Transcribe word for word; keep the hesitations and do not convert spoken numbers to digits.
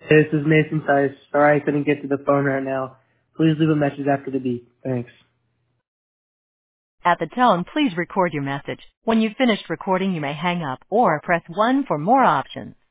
This is Mason Tice. Sorry I couldn't get to the phone right now. Please leave a message after the beep. Thanks. At the tone, please record your message. When you've finished recording, you may hang up or press one for more options.